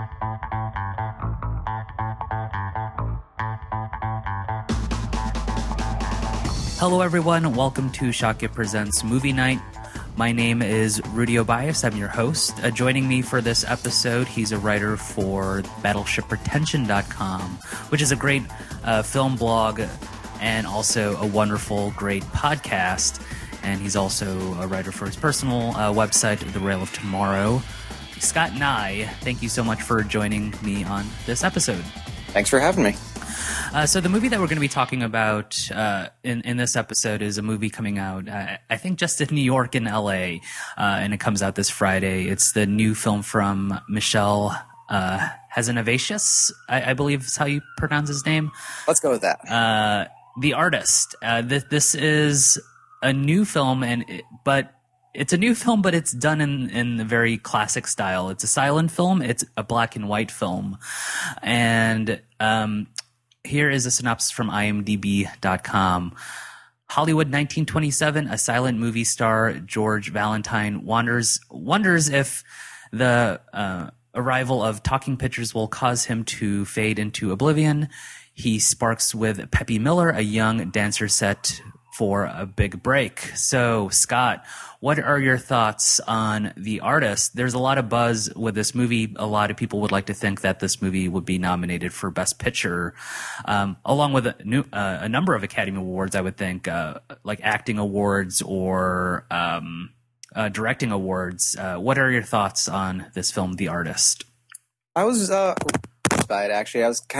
Hello, everyone. Welcome to Shotgun Presents Movie Night. My name is Rudy Obias. I'm your host. Joining me for this episode, he's a writer for BattleshipRetention.com, which is a great film blog and also a wonderful, great podcast. And he's also a writer for his personal website, The Rail of Tomorrow. Scott Nye, thank you so much for joining me on this episode. Thanks for having me. So the movie that we're going to be talking about in this episode is a movie coming out, I think, just in New York and L.A., and it comes out this Friday. It's the new film from Michel Hazanavicius, I believe is how you pronounce his name. Let's go with that. The Artist. This is a new film, but it's a new film, but it's done in a very classic style. It's a silent film. It's a black and white film, and here is a synopsis from IMDb.com. Hollywood 1927, a silent movie star, George Valentine, wonders if the arrival of talking pictures will cause him to fade into oblivion. He sparks with Peppy Miller, a young dancer set for a big break. So, Scott, what are your thoughts on The Artist? There's a lot of buzz with this movie. A lot of people would like to think that this movie would be nominated for Best Picture, along with a number of Academy Awards, I would think, like acting awards or directing awards. What are your thoughts on this film, The Artist? I was by it, actually.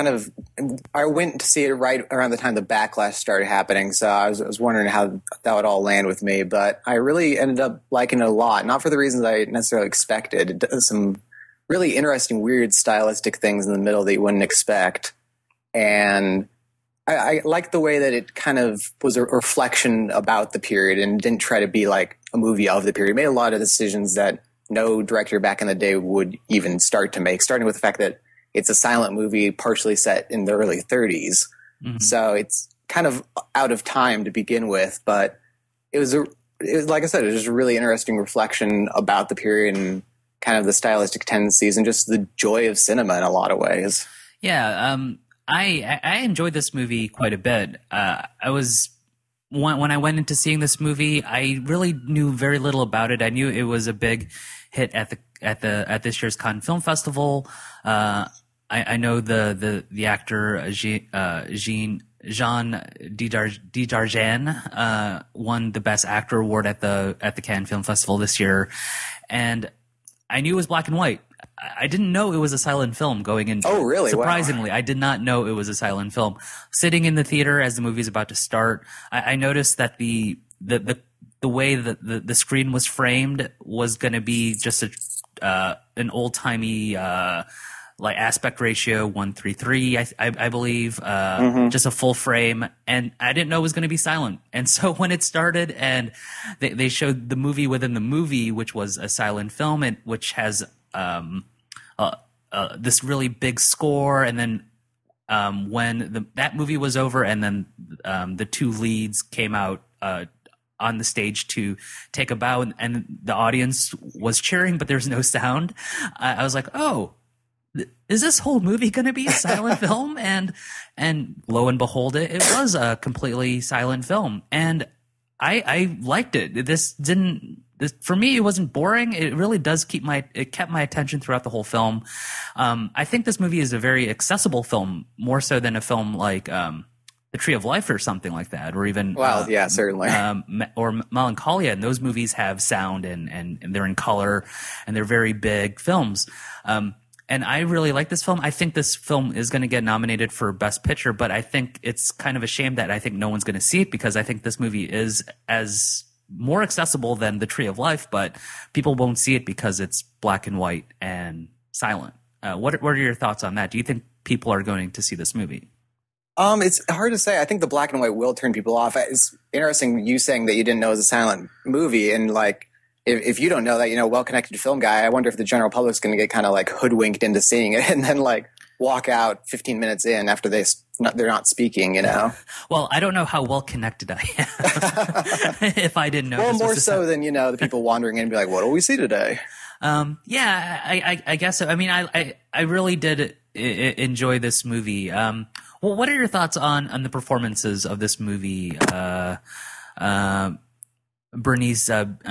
I went to see it right around the time the backlash started happening, so I was wondering how that would all land with me, but I really ended up liking it a lot, not for the reasons I necessarily expected. It does some really interesting, weird stylistic things in the middle that you wouldn't expect, and I liked the way that it kind of was a reflection about the period and didn't try to be like a movie of the period. It made a lot of decisions that no director back in the day would even start to make, starting with the fact that it's a silent movie partially set in the early 30s. Mm-hmm. So it's kind of out of time to begin with, but it was like I said, it was just a really interesting reflection about the period and kind of the stylistic tendencies and just the joy of cinema in a lot of ways. Yeah. I enjoyed this movie quite a bit. When I went into seeing this movie, I really knew very little about it. I knew it was a big hit at this year's Cannes Film Festival. I know the actor Jean Dujardin won the Best Actor award at the Cannes Film Festival this year, and I knew it was black and white. I didn't know it was a silent film going into. Oh, really? Surprisingly, wow. I did not know it was a silent film. Sitting in the theater as the movie is about to start, I noticed that the way that the screen was framed was going to be just an old timey like aspect ratio 1:3:3, I believe, just a full frame, and I didn't know it was going to be silent. And so when it started and they showed the movie within the movie, which was a silent film, and which has this really big score, and then when that movie was over, and then the two leads came out on the stage to take a bow, and the audience was cheering, but there's no sound. I was like, oh, is this whole movie going to be a silent film? And lo and behold, it was a completely silent film, and I liked it. For me, it wasn't boring. It really does it kept my attention throughout the whole film. I think this movie is a very accessible film, more so than a film like The Tree of Life or something like that, or even yeah, certainly, or Melancholia. And those movies have sound and they're in color and they're very big films. And I really like this film. I think this film is going to get nominated for Best Picture, but I think it's kind of a shame that I think no one's going to see it, because I think this movie is as more accessible than The Tree of Life, but people won't see it because it's black and white and silent. What are your thoughts on that? Do you think people are going to see this movie? It's hard to say. I think the black and white will turn people off. It's interesting you saying that you didn't know it was a silent movie, and like, if you don't know that, well-connected film guy, I wonder if the general public's going to get kind of like hoodwinked into seeing it and then like walk out 15 minutes in after they're not speaking, Well, I don't know how well-connected I am if I didn't know. Well, more so than, the people wandering in and be like, what do we see today? Yeah, I guess so. I mean, I really did enjoy this movie. Well, what are your thoughts on the performances of this movie? Uh, Bernice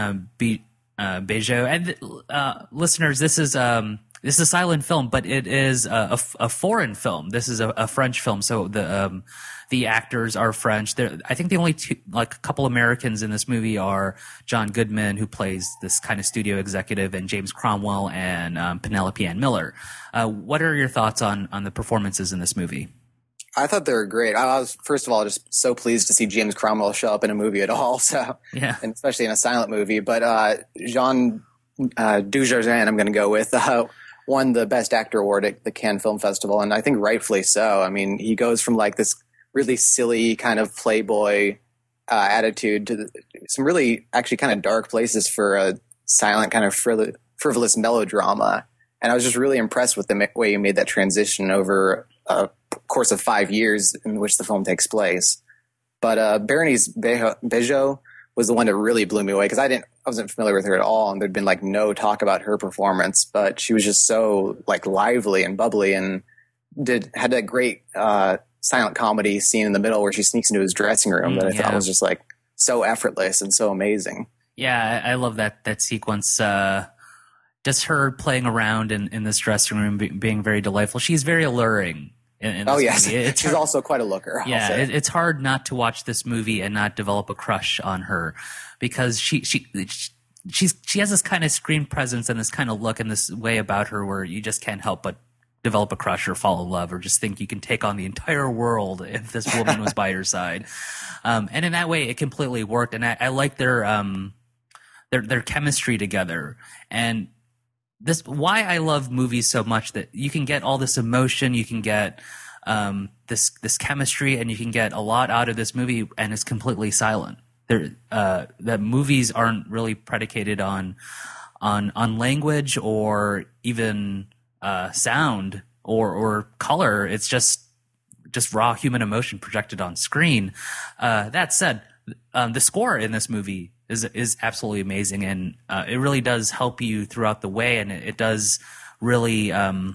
Bejo. And listeners, this is a silent film, but it is a foreign film. This is a French film, so the actors are French. I think the only two, like a couple Americans in this movie are John Goodman, who plays this kind of studio executive, and James Cromwell and Penelope Ann Miller. What are your thoughts on the performances in this movie? I thought they were great. I was, first of all, just so pleased to see James Cromwell show up in a movie at all. So, Yeah. and especially in a silent movie. But Jean Dujardin, I'm going to go with, won the Best Actor award at the Cannes Film Festival, and I think rightfully so. I mean, he goes from like this really silly kind of playboy attitude to some really actually kind of dark places for a silent kind of frivolous melodrama. And I was just really impressed with the way he made that transition over a course of 5 years in which the film takes place. But Berenice Bejo was the one that really blew me away because I wasn't familiar with her at all, and there'd been like no talk about her performance, but she was just so like lively and bubbly, and had that great silent comedy scene in the middle where she sneaks into his dressing room that I thought was just like so effortless and so amazing. Yeah, I love that sequence. Just her playing around in this dressing room, being very delightful. She's very alluring. Oh yes, she's also quite a looker. Yeah, it's hard not to watch this movie and not develop a crush on her, because she has this kind of screen presence and this kind of look and this way about her where you just can't help but develop a crush or fall in love or just think you can take on the entire world if this woman was by your side. And in that way, it completely worked. And I like their chemistry together. And this why I love movies so much, that you can get all this emotion, you can get this chemistry, and you can get a lot out of this movie, and it's completely silent. That movies aren't really predicated on language or even sound or color. It's just raw human emotion projected on screen. That said, the score in this movie is absolutely amazing, and it really does help you throughout the way, and it does really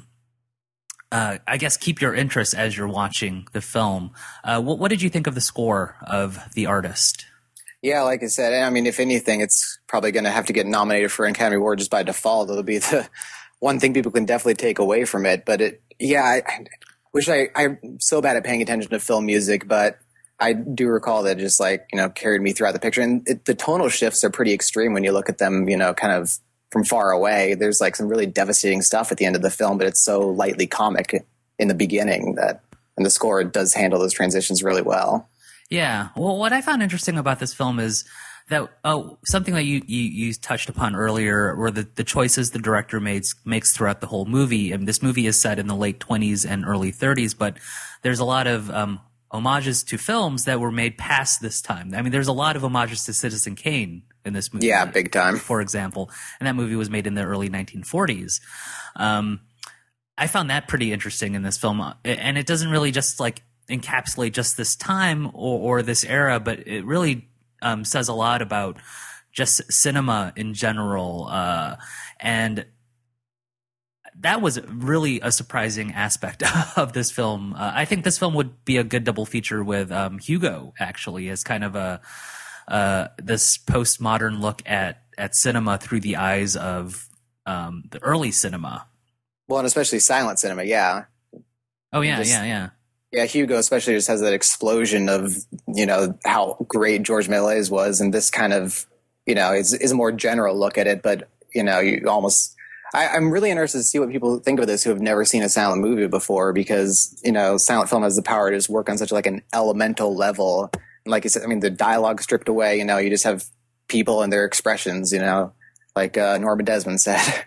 I guess keep your interest as you're watching the film. What did you think of the score of The Artist? Yeah, like I said, I mean, if anything, it's probably going to have to get nominated for an Academy Award just by default. It'll be the one thing people can definitely take away from it. But I wish I'm so bad at paying attention to film music, but I do recall that it just carried me throughout the picture. And the tonal shifts are pretty extreme when you look at them, kind of from far away. There's like some really devastating stuff at the end of the film, but it's so lightly comic in the beginning and the score does handle those transitions really well. Yeah. Well, what I found interesting about this film is that something that you touched upon earlier were the choices the director makes throughout the whole movie. And this movie is set in the late 20s and early 30s, but there's a lot of homages to films that were made past this time. I mean, there's a lot of homages to Citizen Kane in this movie. Yeah, big time. For example. And that movie was made in the early 1940s. I found that pretty interesting in this film. And it doesn't really just encapsulate just this time or this era, but it really says a lot about just cinema in general. And that was really a surprising aspect of this film. I think this film would be a good double feature with Hugo, actually, as kind of this postmodern look at cinema through the eyes of the early cinema. Well, and especially silent cinema, yeah. Oh, yeah, yeah. Yeah, Hugo especially just has that explosion of, how great Georges Méliès was, and this kind of, is a more general look at it, but, you almost... I'm really interested to see what people think of this who have never seen a silent movie before, because, silent film has the power to just work on such an elemental level. And like you said, I mean, the dialogue stripped away, you just have people and their expressions, like Norma Desmond said.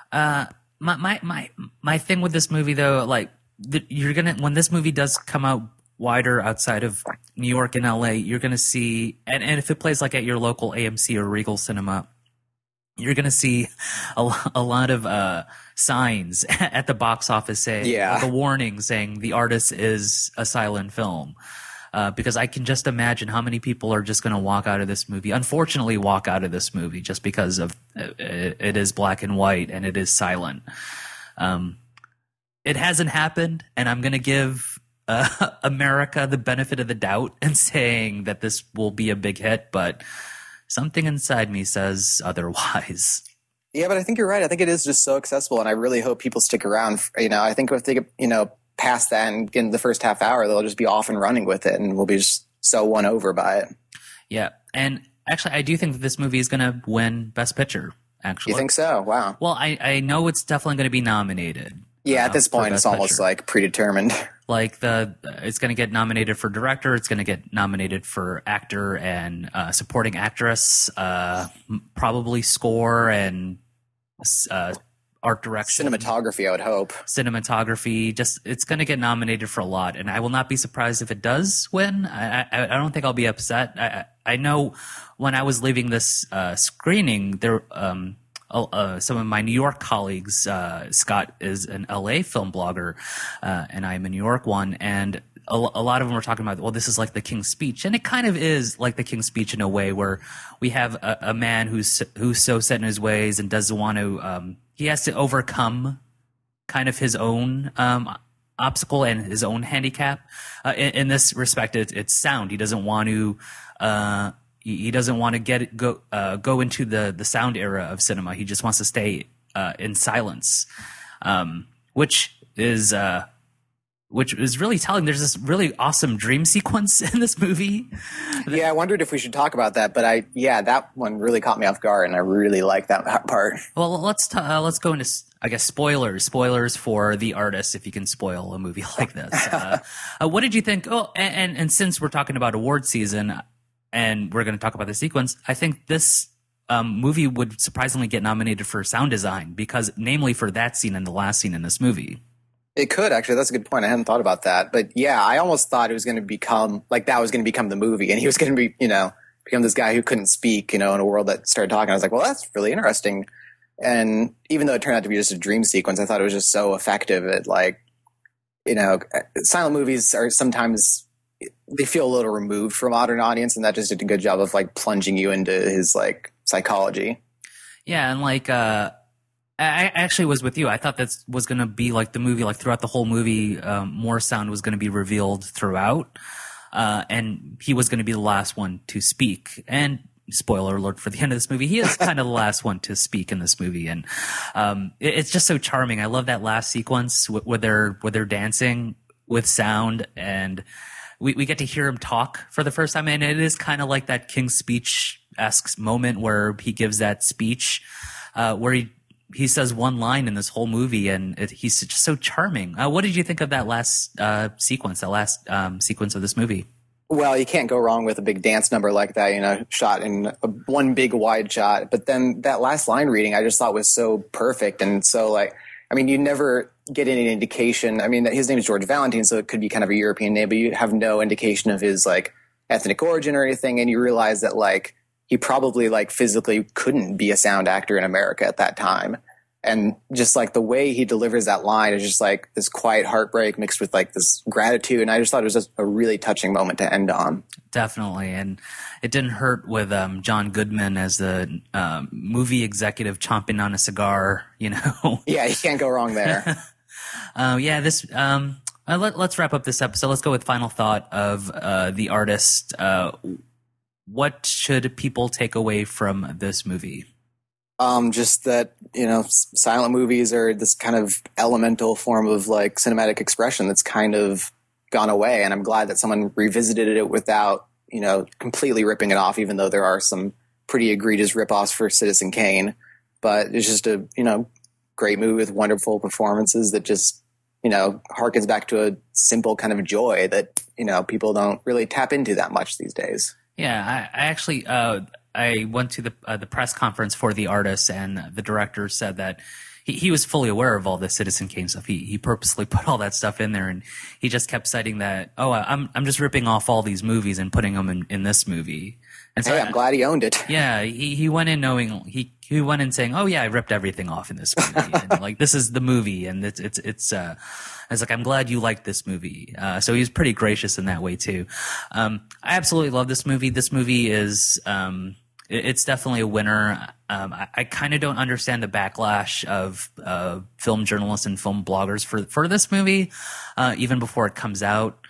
My thing with this movie, though, when this movie does come out wider outside of New York and LA, you're gonna see, and if it plays at your local AMC or Regal Cinema, you're gonna see a lot of signs at the box office saying, a warning saying The Artist is a silent film. because I can just imagine how many people are just going to walk out of this movie. Unfortunately, walk out of this movie just because of it is black and white and it is silent. It hasn't happened, and I'm going to give America the benefit of the doubt and saying that this will be a big hit, but something inside me says otherwise. Yeah, but I think you're right. I think it is just so accessible, and I really hope people stick around. I think if they get, past that and get in the first half hour, they'll just be off and running with it, and we'll be just so won over by it. Yeah, and actually, I do think that this movie is going to win Best Picture, actually. You think so? Wow. Well, I know it's definitely going to be nominated. Yeah, at this point, it's almost like predetermined. Like it's going to get nominated for director, it's going to get nominated for actor and supporting actress, probably score and art direction, cinematography. I would hope cinematography. Just it's going to get nominated for a lot, and I will not be surprised if it does win. I don't think I'll be upset. I know when I was leaving this screening, there. Some of my New York colleagues, Scott is an LA film blogger, and I'm a New York one, and a lot of them were talking about, well, this is like the King's Speech, and it kind of is like the King's Speech in a way, where we have a man who's so set in his ways and doesn't want to, he has to overcome kind of his own obstacle and his own handicap. In this respect, it's sound. He doesn't want to. He doesn't want to go into the sound era of cinema. He just wants to stay in silence, which is really telling. There's this really awesome dream sequence in this movie. Yeah, I wondered if we should talk about that, but that one really caught me off guard, and I really like that part. Well, let's go into, I guess, spoilers for The Artist, if you can spoil a movie like this. What did you think? Oh, and since we're talking about award season, and we're going to talk about the sequence, I think this movie would surprisingly get nominated for sound design, because namely for that scene and the last scene in this movie. It could, actually. That's a good point. I hadn't thought about that. But yeah, I almost thought it was going to become, like, that was going to become the movie, and he was going to be, become this guy who couldn't speak, in a world that started talking. I was like, well, that's really interesting. And even though it turned out to be just a dream sequence, I thought it was just so effective at, like, silent movies are sometimes, they feel a little removed from a modern audience, and that just did a good job of, like, plunging you into his, like, psychology. Yeah, and, like, I actually was with you. I thought that was going to be like the movie, like throughout the whole movie, more sound was going to be revealed throughout. And he was going to be the last one to speak. And spoiler alert for the end of this movie, he is kind of the last one to speak in this movie. And it's just so charming. I love that last sequence where they're dancing with sound, and we get to hear him talk for the first time. And it is kind of like that King's Speech-esque moment where he gives that speech, where he says one line in this whole movie, and he's just so charming. What did you think of that last sequence of this movie? Well, you can't go wrong with a big dance number like that, shot in one big wide shot. But then that last line reading, I just thought was so perfect. And so, like, I mean, you never get any indication. I mean, his name is George Valentine, so it could be kind of a European name, but you have no indication of his, like, ethnic origin or anything. And you realize that, like, he probably, like, physically couldn't be a sound actor in America at that time. And just, like, the way he delivers that line is just, like, this quiet heartbreak mixed with, like, this gratitude. And I just thought it was just a really touching moment to end on. Definitely. And it didn't hurt with John Goodman as the movie executive chomping on a cigar, Yeah, you can't go wrong there. Let's wrap up this episode. Let's go with final thought of The Artist. What should people take away from this movie? Just that, silent movies are this kind of elemental form of, like, cinematic expression that's kind of gone away. And I'm glad that someone revisited it without, completely ripping it off, even though there are some pretty egregious ripoffs for Citizen Kane. But it's just a, great movie with wonderful performances that just, harkens back to a simple kind of joy that, people don't really tap into that much these days. Yeah, I actually I went to the press conference for The Artist, and the director said that he was fully aware of all the Citizen Kane stuff. He purposely put all that stuff in there, and he just kept citing that, I'm just ripping off all these movies and putting them in this movie. And so hey, I'm glad he owned it. Yeah, he went in knowing he went in saying, oh yeah, I ripped everything off in this movie, and like this is the movie, and it's like, I'm glad you liked this movie. So he was pretty gracious in that way too. I absolutely love this movie. This movie is it's definitely a winner. I kind of don't understand the backlash of film journalists and film bloggers for this movie, even before it comes out.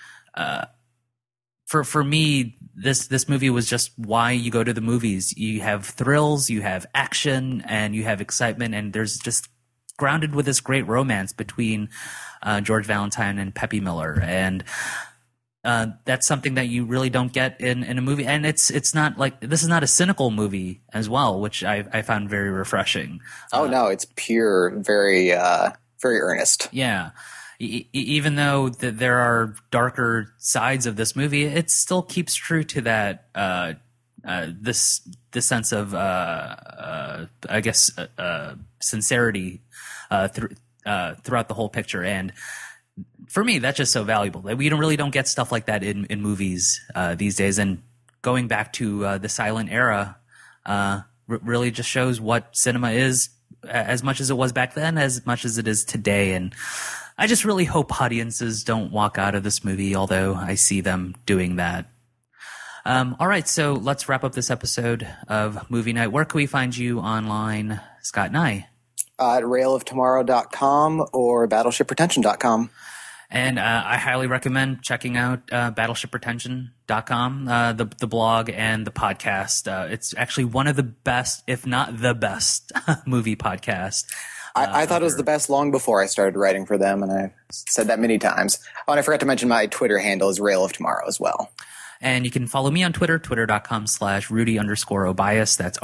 For me, this movie was just why you go to the movies. You have thrills, you have action, and you have excitement, and there's just grounded with this great romance between George Valentine and Peppy Miller, and that's something that you really don't get in a movie. And it's not like, this is not a cynical movie as well, which I found very refreshing. Oh no, it's pure, very very earnest. Yeah. Even though there are darker sides of this movie, it still keeps true to that this sense of I guess sincerity throughout the whole picture. And for me, that's just so valuable. We really don't get stuff like that in movies these days. And going back to the silent era really just shows what cinema is, as much as it was back then, as much as it is today. And I just really hope audiences don't walk out of this movie, although I see them doing that. All right, so let's wrap up this episode of Movie Night. Where can we find you online, Scott and I? At railoftomorrow.com or battleshippretension.com. And I highly recommend checking out battleshippretension.com, the blog and the podcast. It's actually one of the best, if not the best, movie podcast. I thought it was the best long before I started writing for them, and I've said that many times. Oh, and I forgot to mention my Twitter handle is Rail of Tomorrow as well. And you can follow me on Twitter, twitter.com/Rudy_Obias. That's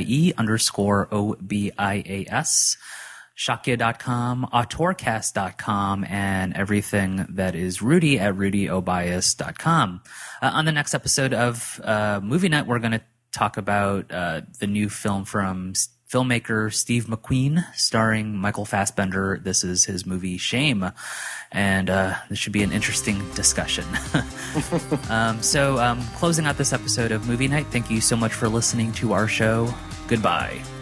RUDIE_OBIAS. Shakya.com, autorcast.com, and everything that is Rudy at rudyobias.com. On the next episode of Movie Night, we're going to talk about the new film from filmmaker Steve McQueen, starring Michael Fassbender. This is his movie Shame, and this should be an interesting discussion. So closing out this episode of Movie Night, thank you so much for listening to our show. Goodbye.